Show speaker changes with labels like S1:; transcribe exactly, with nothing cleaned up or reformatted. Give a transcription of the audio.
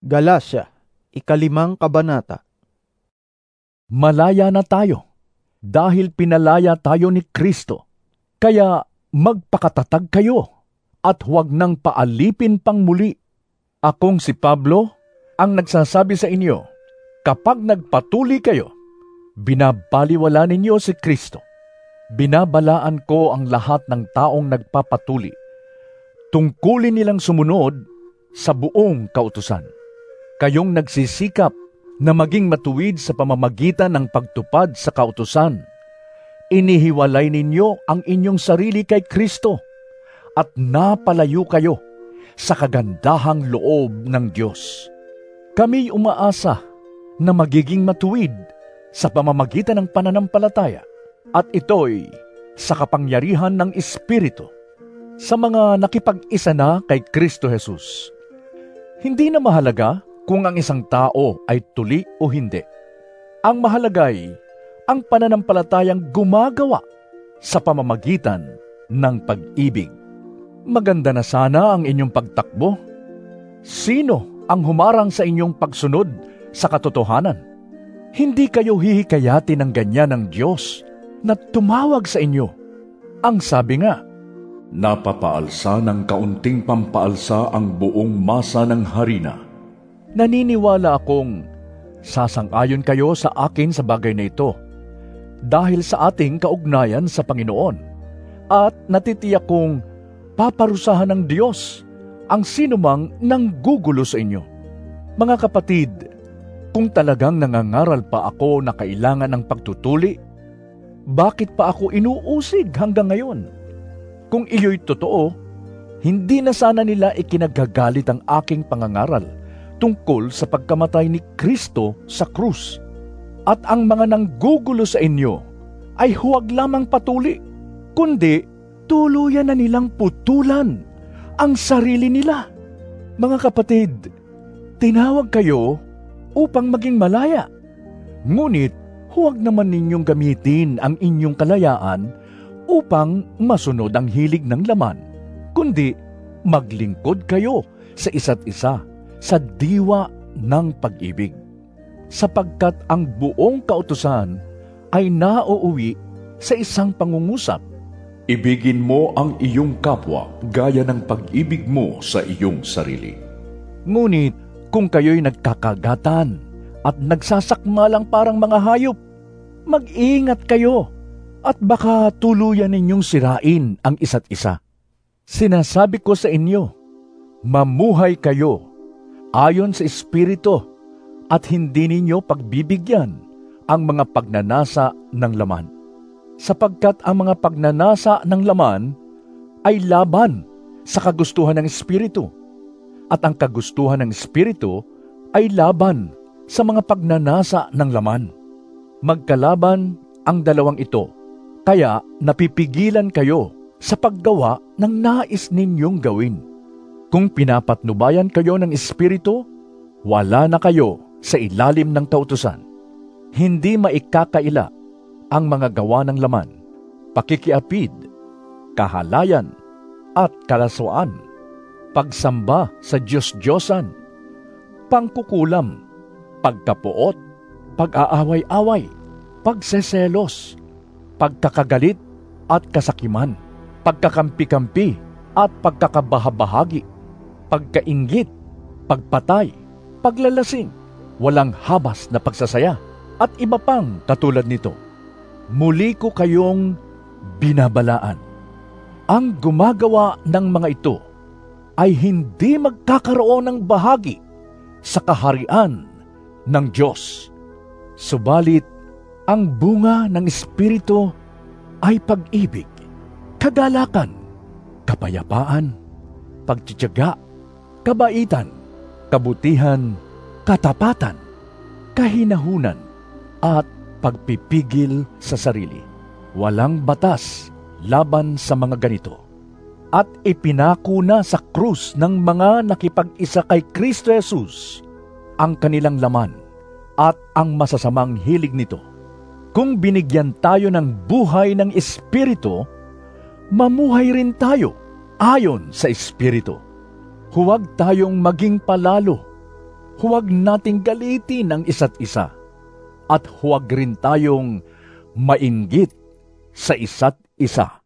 S1: Galasya, ikalimang kabanata.
S2: Malaya na tayo, dahil pinalaya tayo ni Kristo. Kaya magpakatatag kayo, at huwag nang paalipin pang muli. Akong si Pablo, ang nagsasabi sa inyo, kapag nagpatuli kayo, binabaliwala ninyo si Kristo. Binabalaan ko ang lahat ng taong nagpapatuli. Tungkulin nilang sumunod sa buong kautusan. Kayong nagsisikap na maging matuwid sa pamamagitan ng pagtupad sa kautusan. Inihiwalay ninyo ang inyong sarili kay Kristo at napalayo kayo sa kagandahang loob ng Diyos. Kami umaasa na magiging matuwid sa pamamagitan ng pananampalataya, at ito'y sa kapangyarihan ng Espiritu sa mga nakipag-isa na kay Kristo Jesus. Hindi na mahalaga kung ang isang tao ay tuli o hindi. Ang mahalagay ang pananampalatayang gumagawa sa pamamagitan ng pag-ibig. Maganda na sana ang inyong pagtakbo. Sino ang humarang sa inyong pagsunod sa katotohanan? Hindi kayo hihikayatin ng ganyan ng Diyos na tumawag sa inyo. Ang sabi nga,
S3: napapaalsa ng kaunting pampaalsa ang buong masa ng harina.
S2: Naniniwala akong sasang-ayon kayo sa akin sa bagay na ito dahil sa ating kaugnayan sa Panginoon, at natitiyak kong paparusahan ng Diyos ang sinumang nanggugulo sa inyo. Mga kapatid, kung talagang nangangaral pa ako na kailangan ng pagtutuli, bakit pa ako inuusig hanggang ngayon? Kung iyo'y totoo, hindi na sana nila ikinagagalit ang aking pangangaral tungkol sa pagkamatay ni Kristo sa krus. At ang mga nanggugulo sa inyo ay huwag lamang patuli, kundi tuluyan na nilang putulan ang sarili nila. Mga kapatid, tinawag kayo upang maging malaya. Ngunit huwag naman ninyong gamitin ang inyong kalayaan upang masunod ang hilig ng laman, kundi maglingkod kayo sa isa't isa sa diwa ng pag-ibig, sapagkat ang buong kautusan ay nauuwi sa isang pangungusap.
S3: Ibigin mo ang iyong kapwa gaya ng pag-ibig mo sa iyong sarili.
S2: Ngunit kung kayo'y nagkakagatan at nagsasakmalang parang mga hayop, mag-ingat kayo at baka tuluyan ninyong sirain ang isa't isa. Sinasabi ko sa inyo, mamuhay kayo ayon sa Espiritu, at hindi ninyo pagbibigyan ang mga pagnanasa ng laman. Sapagkat ang mga pagnanasa ng laman ay laban sa kagustuhan ng Espiritu, at ang kagustuhan ng Espiritu ay laban sa mga pagnanasa ng laman. Magkalaban ang dalawang ito, kaya napipigilan kayo sa paggawa ng nais ninyong gawin. Kung pinapatnubayan kayo ng Espiritu, wala na kayo sa ilalim ng kautusan. Hindi maikakaila ang mga gawa ng laman, pakikiapid, kahalayan, at kalaswaan, pagsamba sa Diyos-Diyosan, pangkukulam, pagkapuot, pag-aaway-away, pagseselos, pagkakagalit at kasakiman, pagkakampi-kampi at pagkakabahabahagi, pagkainggit, pagpatay, paglalasing, walang habas na pagsasaya, at iba pang katulad nito. Muli ko kayong binabalaan. Ang gumagawa ng mga ito ay hindi magkakaroon ng bahagi sa kaharian ng Diyos. Subalit, ang bunga ng Espiritu ay pag-ibig, kagalakan, kapayapaan, pagtitiyaga, kabaitan, kabutihan, katapatan, kahinahunan, at pagpipigil sa sarili. Walang batas laban sa mga ganito. At ipinako na sa krus ng mga nakipag-isa kay Kristo Jesus ang kanilang laman at ang masasamang hilig nito. Kung binigyan tayo ng buhay ng Espiritu, mamuhay rin tayo ayon sa Espiritu. Huwag tayong maging palalo huwag nating galitin ang isa't isa, at huwag rin tayong mainggit sa isa't isa.